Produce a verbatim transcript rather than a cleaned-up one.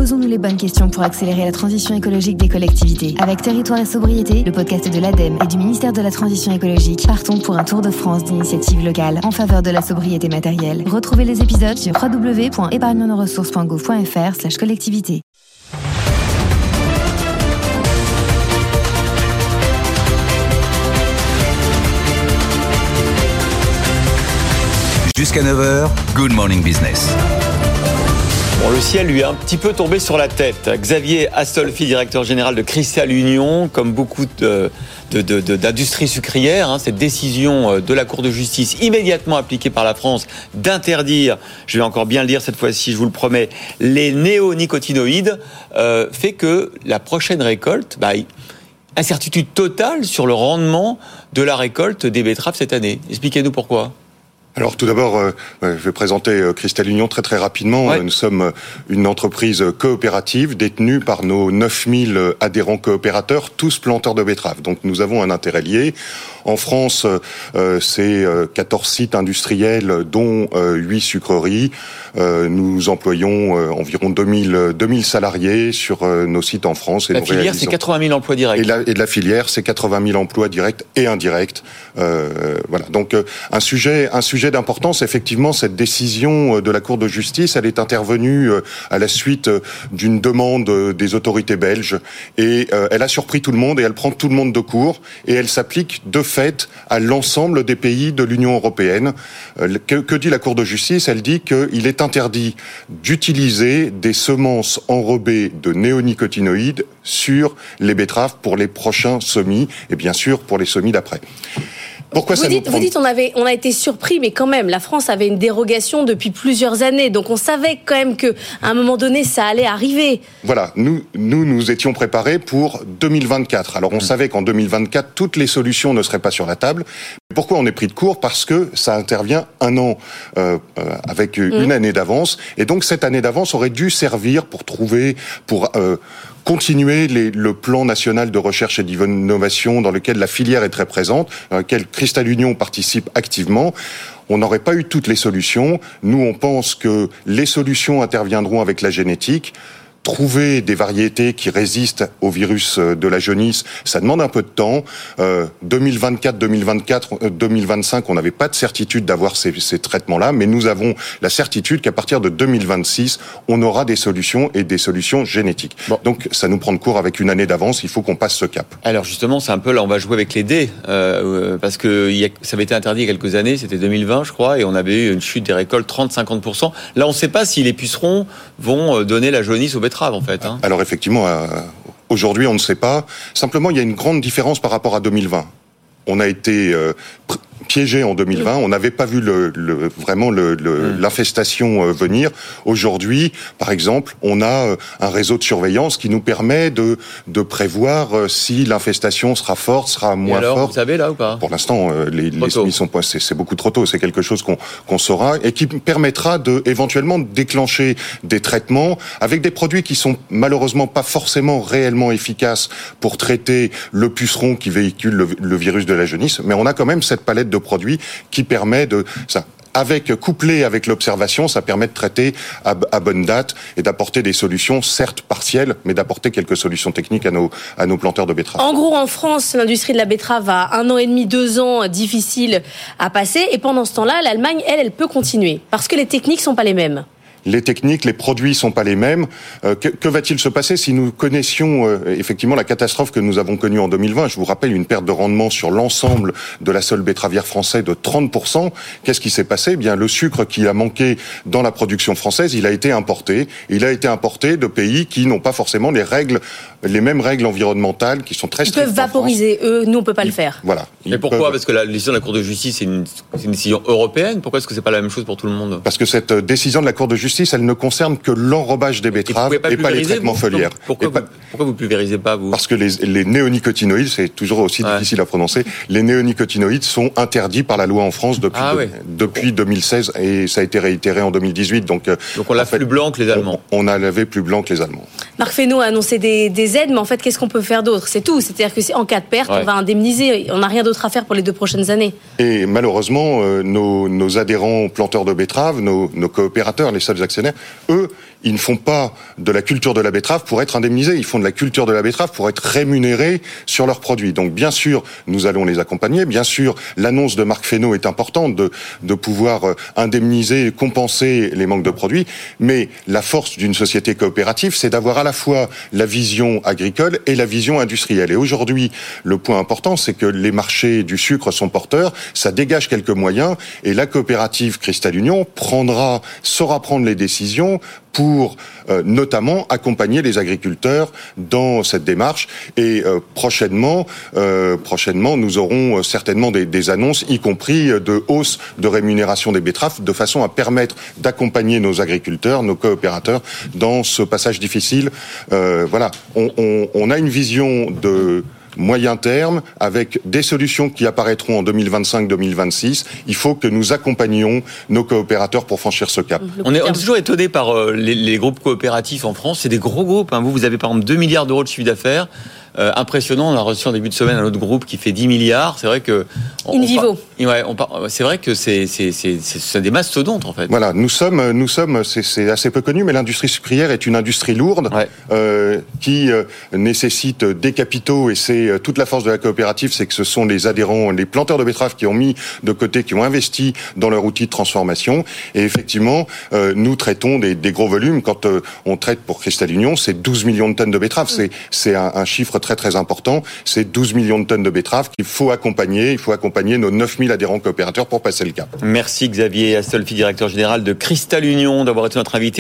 Posons-nous les bonnes questions pour accélérer la transition écologique des collectivités. Avec Territoire et Sobriété, le podcast de l'ADEME et du ministère de la Transition écologique, partons pour un tour de France d'initiatives locales en faveur de la sobriété matérielle. Retrouvez les épisodes sur w w w point épargne nos ressources point gouv point f r slash collectivité. Jusqu'à neuf heures, Good Morning Business. Bon, le ciel lui est un petit peu tombé sur la tête. Xavier Astolfi, directeur général de Cristal Union, comme beaucoup de, de, de, de, d'industries sucrières, hein, cette décision de la Cour de justice immédiatement appliquée par la France d'interdire, je vais encore bien le dire cette fois-ci, je vous le promets, les néonicotinoïdes, euh, fait que la prochaine récolte, bah, incertitude totale sur le rendement de la récolte des betteraves cette année. Expliquez-nous pourquoi. Alors tout d'abord, euh, je vais présenter euh, Cristal Union très très rapidement. Ouais. Nous sommes euh, une entreprise coopérative détenue par nos neuf mille adhérents coopérateurs, tous planteurs de betteraves. Donc nous avons un intérêt lié. En France, euh, c'est euh, quatorze sites industriels, dont euh, huit sucreries. Euh, nous employons euh, environ deux mille salariés sur euh, nos sites en France. Et la nous filière, réalisons... c'est quatre-vingt mille emplois directs. Et, la, et de la filière, c'est quatre-vingt mille emplois directs et indirects. Euh, voilà. Donc euh, un sujet, un sujet d'importance, effectivement, cette décision de la Cour de justice, elle est intervenue à la suite d'une demande des autorités belges et elle a surpris tout le monde et elle prend tout le monde de court et elle s'applique de fait à l'ensemble des pays de l'Union européenne. Que, que dit la Cour de justice ? Elle dit qu'il est interdit d'utiliser des semences enrobées de néonicotinoïdes sur les betteraves pour les prochains semis et bien sûr pour les semis d'après. Pourquoi vous ça dites, nous prend... vous dites on avait, on a été surpris, mais quand même, la France avait une dérogation depuis plusieurs années, donc on savait quand même que, à un moment donné, ça allait arriver. Voilà, nous, nous, nous étions préparés pour deux mille vingt-quatre. Alors on mmh. savait qu'en deux mille vingt-quatre, toutes les solutions ne seraient pas sur la table. Pourquoi on est pris de court ? Parce que ça intervient un an euh, euh, avec mmh. une année d'avance, et donc cette année d'avance aurait dû servir pour trouver, pour euh, continuer les, le plan national de recherche et d'innovation dans lequel la filière est très présente, dans lequel Cristal Union participe activement. On n'aurait pas eu toutes les solutions. Nous, on pense que les solutions interviendront avec la génétique. Trouver des variétés qui résistent au virus de la jaunisse, ça demande un peu de temps. Euh, deux mille vingt-quatre, deux mille vingt-quatre, deux mille vingt-cinq, on n'avait pas de certitude d'avoir ces, ces traitements-là, mais nous avons la certitude qu'à partir de deux mille vingt-six, on aura des solutions et des solutions génétiques. Bon. Donc, ça nous prend de court avec une année d'avance. Il faut qu'on passe ce cap. Alors justement, c'est un peu là, on va jouer avec les dés, euh, parce que il y a, ça avait été interdit il y a quelques années, c'était deux mille vingt, je crois, et on avait eu une chute des récoltes trente à cinquante pour cent. Là, on ne sait pas si les pucerons vont donner la jaunisse aux betteraves. En fait, hein. Alors effectivement, euh, aujourd'hui on ne sait pas. Simplement, il y a une grande différence par rapport à deux mille vingt. On a été euh, pr- piégé en deux mille vingt, on n'avait pas vu le, le, vraiment le, le, mmh. l'infestation euh, venir. Aujourd'hui, par exemple, on a euh, un réseau de surveillance qui nous permet de, de prévoir euh, si l'infestation sera forte, sera moins Et alors, forte. Vous savez là ou pas ? Pour l'instant, euh, les, les semis sont pas, c'est, c'est beaucoup trop tôt. C'est quelque chose qu'on, qu'on saura et qui permettra de éventuellement déclencher des traitements avec des produits qui sont malheureusement pas forcément réellement efficaces pour traiter le puceron qui véhicule le, le virus de la jaunisse. Mais on a quand même cette palette de produits qui permet de ça. Avec, couplé avec l'observation, ça permet de traiter à, à bonne date et d'apporter des solutions, certes partielles, mais d'apporter quelques solutions techniques à nos, à nos planteurs de betteraves. En gros, en France, l'industrie de la betterave a un an et demi, deux ans difficiles à passer. Et pendant ce temps-là, l'Allemagne, elle, elle peut continuer. Parce que les techniques sont pas les mêmes. Les techniques, les produits sont pas les mêmes. Euh, que, que va-t-il se passer si nous connaissions euh, effectivement la catastrophe que nous avons connue en deux mille vingt ? Je vous rappelle une perte de rendement sur l'ensemble de la seule betteravière française de trente pour cent. Qu'est-ce qui s'est passé ? Eh bien, le sucre qui a manqué dans la production française, il a été importé. Il a été importé de pays qui n'ont pas forcément les règles, les mêmes règles environnementales, qui sont très strictes. Ils peuvent vaporiser, eux, nous on peut pas le faire. Voilà. Mais pourquoi ? peuvent... Parce que la décision de la Cour de justice, c'est une, c'est une décision européenne. Pourquoi est-ce que c'est pas la même chose pour tout le monde ? Parce que cette décision de la Cour de justice, elle ne concerne que l'enrobage des betteraves et pas, et pas les traitements vous, foliaires. Pourquoi, pas... vous, pourquoi vous pulvérisez pas, vous ? Parce que les, les néonicotinoïdes, c'est toujours aussi ouais. difficile à prononcer, les néonicotinoïdes sont interdits par la loi en France depuis, ah, de, ouais. depuis deux mille seize et ça a été réitéré en deux mille dix-huit. Donc, donc on lave fait, plus blanc que les Allemands. On, on a lavé plus blanc que les Allemands. Marc Fesneau a annoncé des, des aides, mais en fait, qu'est-ce qu'on peut faire d'autre ? C'est tout. C'est-à-dire que en cas de perte, ouais. on va indemniser. On n'a rien d'autre à faire pour les deux prochaines années. Et malheureusement, euh, nos, nos adhérents planteurs de betteraves, nos, nos coopérateurs, les seuls actionnaires, eux, ils ne font pas de la culture de la betterave pour être indemnisés, ils font de la culture de la betterave pour être rémunérés sur leurs produits. Donc bien sûr, nous allons les accompagner. Bien sûr, l'annonce de Marc Fesneau est importante de, de pouvoir indemniser, compenser les manques de produits. Mais la force d'une société coopérative, c'est d'avoir à la fois la vision agricole et la vision industrielle. Et aujourd'hui, le point important, c'est que les marchés du sucre sont porteurs, ça dégage quelques moyens, et la coopérative Cristal Union prendra, saura prendre les décisions pour euh, notamment accompagner les agriculteurs dans cette démarche. Et euh, prochainement, euh, prochainement, nous aurons euh, certainement des, des annonces, y compris euh, de hausse de rémunération des betteraves, de façon à permettre d'accompagner nos agriculteurs, nos coopérateurs dans ce passage difficile. Euh, voilà, on, on, on a une vision de moyen terme, avec des solutions qui apparaîtront en deux mille vingt-cinq deux mille vingt-six. Il faut que nous accompagnions nos coopérateurs pour franchir ce cap. On est, on est toujours étonné par euh, les, les groupes coopératifs en France. C'est des gros groupes. Hein. Vous, vous avez par exemple deux milliards d'euros de chiffre d'affaires. Euh, impressionnant. On a reçu en début de semaine un autre groupe qui fait dix milliards. C'est vrai que on, In vivo. On, ouais, on, c'est vrai que c'est, c'est, c'est, c'est, c'est des mastodontes en fait. Voilà, nous sommes, nous sommes, c'est, c'est assez peu connu, mais l'industrie sucrière est une industrie lourde ouais. euh, qui euh, nécessite des capitaux, et c'est euh, toute la force de la coopérative, c'est que ce sont les adhérents, les planteurs de betteraves qui ont mis de côté, qui ont investi dans leur outil de transformation. Et effectivement, euh, nous traitons des, des gros volumes. Quand euh, on traite pour Cristal Union, c'est douze millions de tonnes de betteraves. C'est, c'est un, un chiffre très très important, c'est douze millions de tonnes de betteraves qu'il faut accompagner, il faut accompagner nos neuf mille adhérents coopérateurs pour passer le cap. Merci Xavier Astolfi, directeur général de Cristal Union, d'avoir été notre invité.